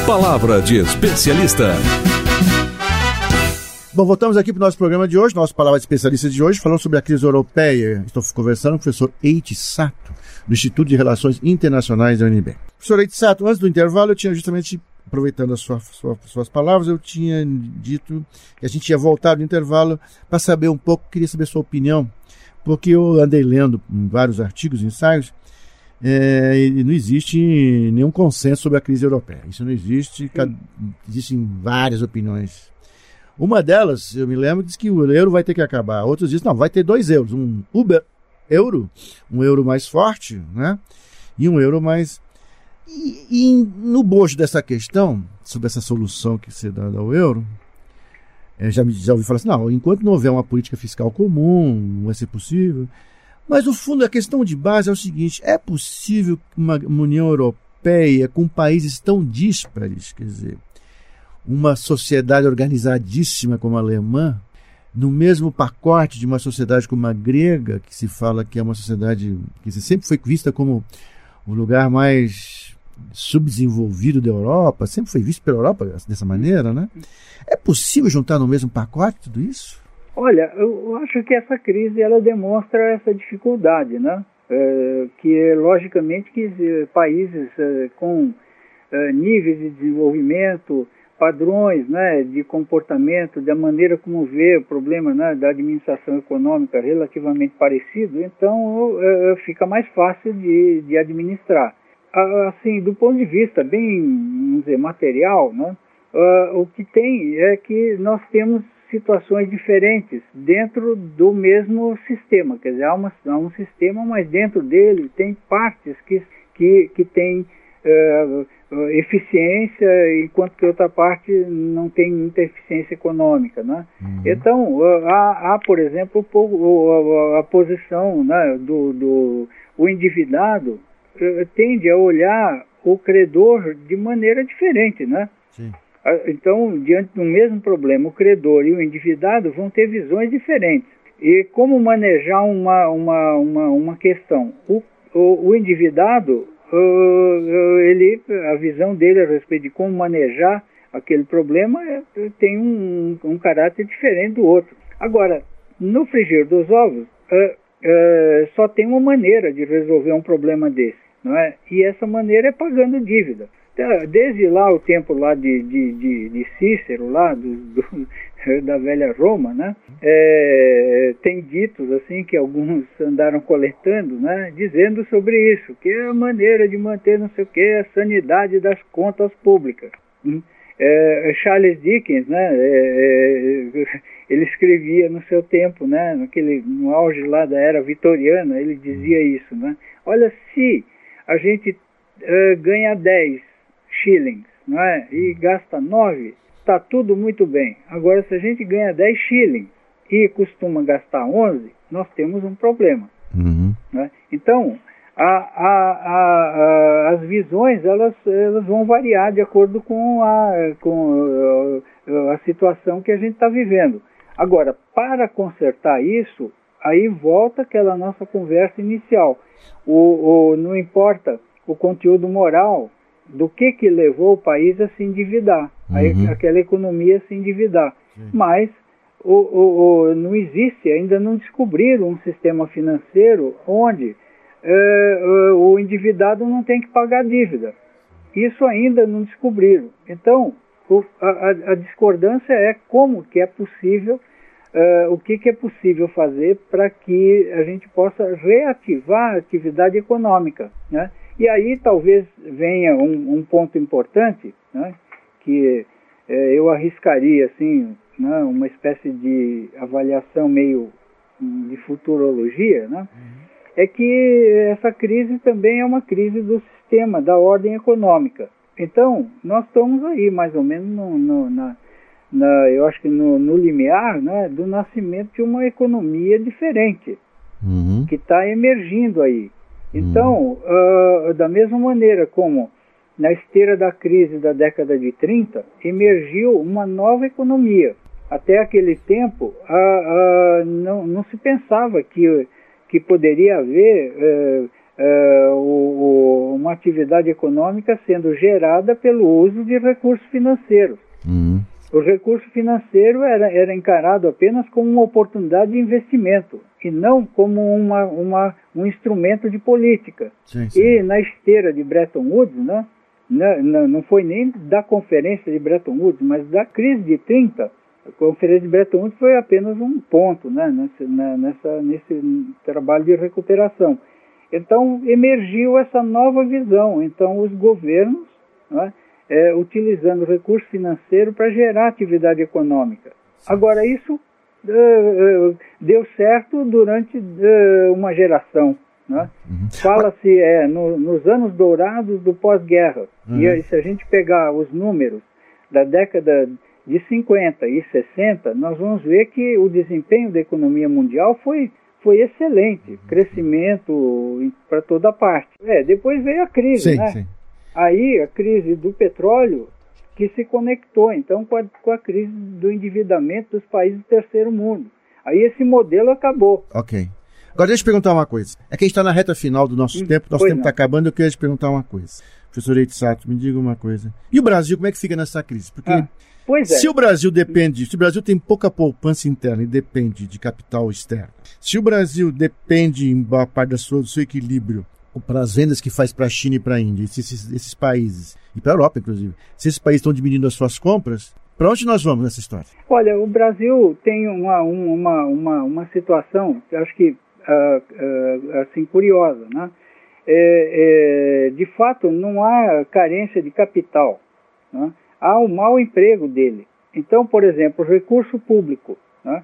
Palavra de especialista. Bom, voltamos aqui para o nosso programa de hoje, nosso Palavra de Especialista de hoje, falando sobre a crise europeia. Estou conversando com o professor Eiichi Sato, do Instituto de Relações Internacionais da UNB. Professor Eiichi Sato, antes do intervalo, eu tinha justamente, aproveitando as suas palavras, eu tinha dito que a gente ia voltar do intervalo para saber um pouco, queria saber a sua opinião, porque eu andei lendo vários artigos, ensaios, e não existe nenhum consenso sobre a crise europeia. Isso não existe, existem várias opiniões. Uma delas, eu me lembro, diz que o euro vai ter que acabar. Outros dizem, não, vai ter 2 euros. Um Uber-euro, um euro mais forte, né? E um euro mais... E no bojo dessa questão, sobre essa solução que se dá ao euro, já ouvi falar assim, não, enquanto não houver uma política fiscal comum, não vai ser possível. Mas, no fundo, a questão de base é o seguinte, é possível uma União Europeia com países tão díspares, quer dizer, uma sociedade organizadíssima como a alemã, no mesmo pacote de uma sociedade como a grega, que se fala que é uma sociedade que sempre foi vista como o lugar mais subdesenvolvido da Europa, sempre foi visto pela Europa dessa maneira, né? É possível juntar no mesmo pacote tudo isso? Olha, eu acho que essa crise ela demonstra essa dificuldade, né? Que logicamente que países com níveis de desenvolvimento, padrões, né, de comportamento, da maneira como vê o problema, né, da administração econômica relativamente parecido, então fica mais fácil de administrar. Assim, do ponto de vista bem, vamos dizer, material, né, o que tem é que nós temos situações diferentes dentro do mesmo sistema, quer dizer, há um sistema, mas dentro dele tem partes que têm eficiência, enquanto que outra parte não tem muita eficiência econômica, né? Uhum. Então, há, por exemplo, a posição, né, o endividado tende a olhar o credor de maneira diferente, né? Sim. Então, diante do mesmo problema, o credor e o endividado vão ter visões diferentes. E como manejar uma questão? O endividado, a visão dele a respeito de como manejar aquele problema tem um caráter diferente do outro. Agora, no frigir dos ovos, só tem uma maneira de resolver um problema desse, não é? E essa maneira é pagando dívida. Desde lá o tempo lá de Cícero, lá da velha Roma, né? Tem ditos assim que alguns andaram coletando, né? Dizendo sobre isso, que é a maneira de manter não sei o que, a sanidade das contas públicas. Charles Dickens, né? Ele escrevia no seu tempo, né? No auge lá da era vitoriana, ele dizia isso, né? Olha, se a gente ganha 10 shillings, não é? E gasta 9, está tudo muito bem. Agora, se a gente ganha 10 shillings e costuma gastar 11, nós temos um problema. Uhum. Né? Então, as visões elas vão variar de acordo com a situação que a gente está vivendo. Agora, para consertar isso, aí volta aquela nossa conversa inicial. Não importa o conteúdo moral do que levou o país a se endividar, aquela economia a se endividar. Sim. Mas não existe, ainda não descobriram um sistema financeiro onde o endividado não tem que pagar dívida. Isso ainda não descobriram. Então, a discordância é como que é possível, o que é possível fazer para que a gente possa reativar a atividade econômica, né? E aí talvez venha um ponto importante, né, que eu arriscaria assim, né, uma espécie de avaliação meio de futurologia, né, é que essa crise também é uma crise do sistema, da ordem econômica. Então, nós estamos aí mais ou menos eu acho que no limiar, né, do nascimento de uma economia diferente, que está emergindo aí. Então, da mesma maneira como na esteira da crise da década de 30, emergiu uma nova economia. Até aquele tempo, não se pensava que poderia haver uma atividade econômica sendo gerada pelo uso de recursos financeiros. O recurso financeiro era encarado apenas como uma oportunidade de investimento e não como um instrumento de política. Sim. E na esteira de Bretton Woods, né, não foi nem da conferência de Bretton Woods, mas da crise de 30, a conferência de Bretton Woods foi apenas um ponto, né, nesse trabalho de recuperação. Então emergiu essa nova visão. Então os governos, né, utilizando o recurso financeiro para gerar atividade econômica. Agora, isso deu certo durante uma geração. Né? Fala-se nos anos dourados do pós-guerra. E se a gente pegar os números da década de 50 e 60, nós vamos ver que o desempenho da economia mundial foi excelente. Crescimento para toda parte. Depois veio a crise, né? Sim. Aí a crise do petróleo que se conectou, então, com a crise do endividamento dos países do terceiro mundo. Aí esse modelo acabou. Ok. Agora deixa eu te perguntar uma coisa. É que a gente está na reta final do nosso tempo, nosso tempo está acabando, eu queria te perguntar uma coisa. Professor Eide Sato, me diga uma coisa. E o Brasil, como é que fica nessa crise? Porque se o Brasil tem pouca poupança interna e depende de capital externo, se o Brasil depende em boa parte do seu equilíbrio para as vendas que faz para a China e para a Índia, esses países, e para a Europa, inclusive, se esses países estão diminuindo as suas compras, para onde nós vamos nessa história? Olha, o Brasil tem uma situação, eu acho que, assim, curiosa, né? De fato, não há carência de capital, né? Há um mau emprego dele. Então, por exemplo, o recurso público, né?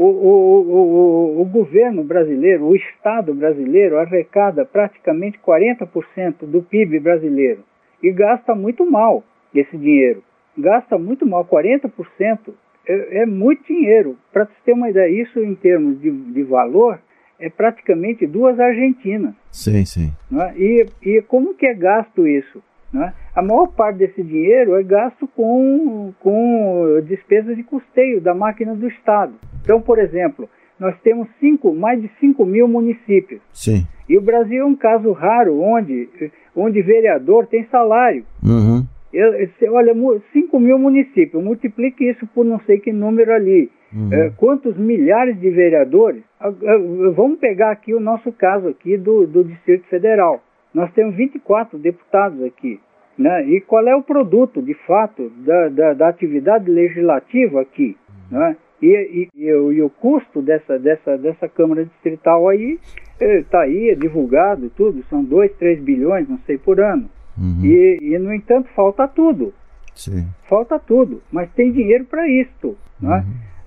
O governo brasileiro, o Estado brasileiro, arrecada praticamente 40% do PIB brasileiro e gasta muito mal esse dinheiro. Gasta muito mal, 40% é muito dinheiro. Para você ter uma ideia, isso em termos de valor, é praticamente 2 Argentinas. Sim. Né? E como que é gasto isso? Né? A maior parte desse dinheiro é gasto com despesas de custeio da máquina do Estado. Então, por exemplo, nós temos mais de 5 mil municípios. Sim. E o Brasil é um caso raro onde vereador tem salário. Olha, 5 mil municípios, multiplique isso por não sei que número ali. Quantos milhares de vereadores? Vamos pegar aqui o nosso caso aqui do Distrito Federal. Nós temos 24 deputados aqui. Né? E qual é o produto, de fato, da atividade legislativa aqui? Né? E o custo dessa Câmara Distrital aí está aí, é divulgado tudo, são 2, 3 bilhões, não sei, por ano. E, no entanto, falta tudo. Sim. Falta tudo, mas tem dinheiro para isto. Né?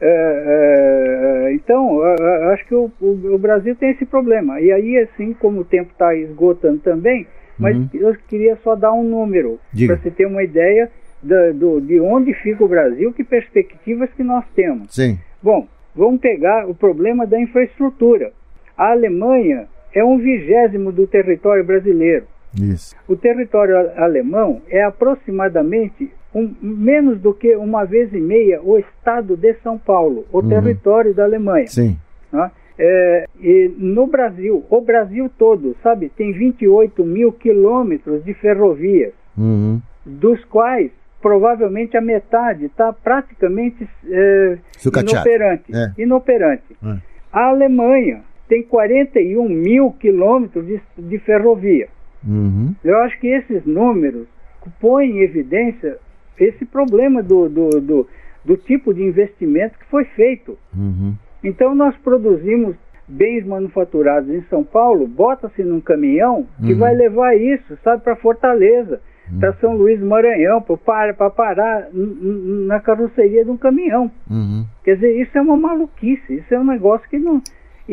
Então, acho que o Brasil tem esse problema. E aí, assim, como o tempo está esgotando também, mas eu queria só dar um número, para você ter uma ideia de onde fica o Brasil, que perspectivas que nós temos. Sim. Bom, vamos pegar o problema da infraestrutura. A Alemanha é 1/20 do território brasileiro. Isso. O território alemão é aproximadamente menos do que 1,5 vezes o estado de São Paulo, o território da Alemanha. Sim. Né? E no Brasil, o Brasil todo, sabe, tem 28 mil quilômetros de ferrovias, dos quais provavelmente a metade está praticamente inoperante. A Alemanha tem 41 mil quilômetros de ferrovia. Eu acho que esses números põem em evidência esse problema do tipo de investimento que foi feito. Então nós produzimos bens manufaturados em São Paulo, bota-se num caminhão que vai levar isso, sabe, para Fortaleza, para São Luís do Maranhão, para parar na carroceria de um caminhão. Quer dizer, isso é uma maluquice, isso é um negócio que não...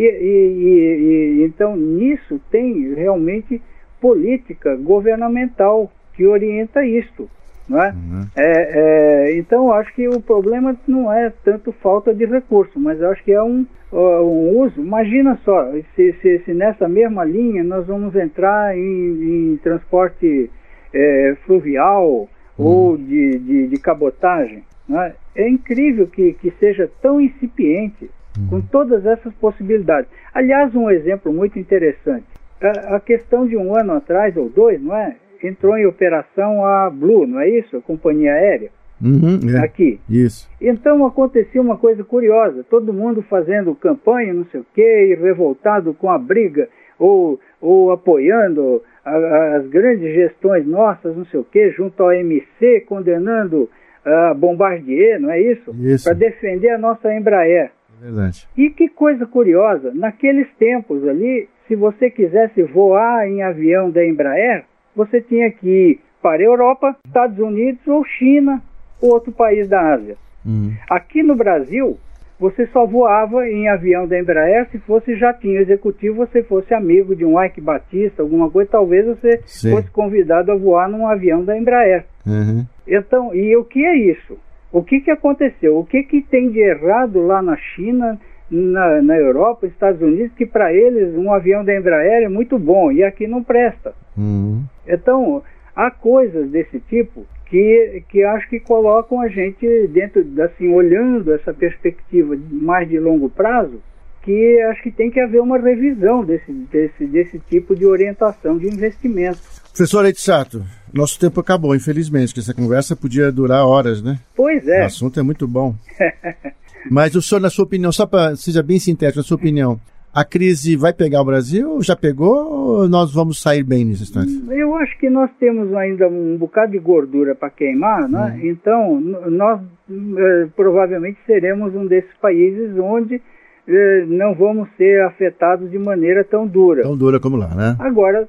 Então nisso tem realmente política governamental que orienta isto. Não é? Então, acho que o problema não é tanto falta de recurso, mas acho que é um uso. Imagina só, se nessa mesma linha nós vamos entrar em transporte fluvial ou de cabotagem. Não é? É incrível que seja tão incipiente com todas essas possibilidades. Aliás, um exemplo muito interessante. a questão de 1 ano atrás, ou 2, não é? Entrou em operação a Blue, não é isso? A companhia aérea. Aqui. Isso. Então acontecia uma coisa curiosa, todo mundo fazendo campanha, não sei o quê, e revoltado com a briga, ou apoiando as grandes gestões nossas, não sei o quê, junto ao MC, condenando a Bombardier, não é isso? Isso. Para defender a nossa Embraer. É verdade. E que coisa curiosa, naqueles tempos ali, se você quisesse voar em avião da Embraer, você tinha que ir para a Europa, Estados Unidos ou China, ou outro país da Ásia. Aqui no Brasil, você só voava em avião da Embraer se fosse jatinho executivo, você fosse amigo de um Ike Batista, alguma coisa, talvez você fosse convidado a voar num avião da Embraer. Então, e o que é isso? O que aconteceu? O que tem de errado lá na China, na Europa, nos Estados Unidos, que para eles um avião da Embraer é muito bom e aqui não presta? Então, há coisas desse tipo que acho que colocam a gente dentro, assim, olhando essa perspectiva mais de longo prazo, que acho que tem que haver uma revisão desse tipo de orientação de investimento. Professor Eide Sato, nosso tempo acabou, infelizmente, que essa conversa podia durar horas, né? Pois é. O assunto é muito bom. Mas o senhor, na sua opinião, só para seja bem sintético, na sua opinião, a crise vai pegar o Brasil? Já pegou ou nós vamos sair bem nessa história? Eu acho que nós temos ainda um bocado de gordura para queimar, né? Então nós provavelmente seremos um desses países onde não vamos ser afetados de maneira tão dura. Tão dura como lá, né? Agora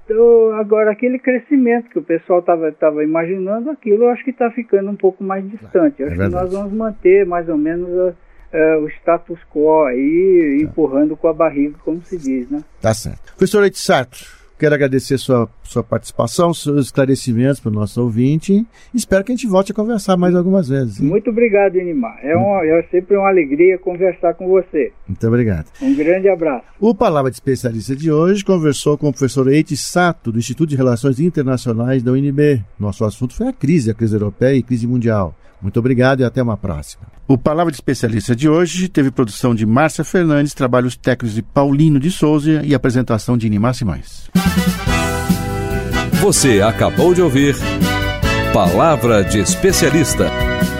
aquele crescimento que o pessoal estava imaginando, aquilo eu acho que está ficando um pouco mais distante. Eu acho que nós vamos manter mais ou menos o status quo aí, empurrando com a barriga, como se diz, né? Tá certo. Professor Eide Sato, quero agradecer sua participação, seus esclarecimentos para o nosso ouvinte. Espero que a gente volte a conversar mais algumas vezes. Hein? Muito obrigado, Inimar. É sempre uma alegria conversar com você. Muito obrigado. Um grande abraço. O Palavra de Especialista de hoje conversou com o professor Eide Sato, do Instituto de Relações Internacionais da UNB. Nosso assunto foi a crise europeia e crise mundial. Muito obrigado e até uma próxima. O Palavra de Especialista de hoje teve produção de Márcia Fernandes, trabalhos técnicos de Paulino de Souza e apresentação de Inimar Simões. Você acabou de ouvir Palavra de Especialista.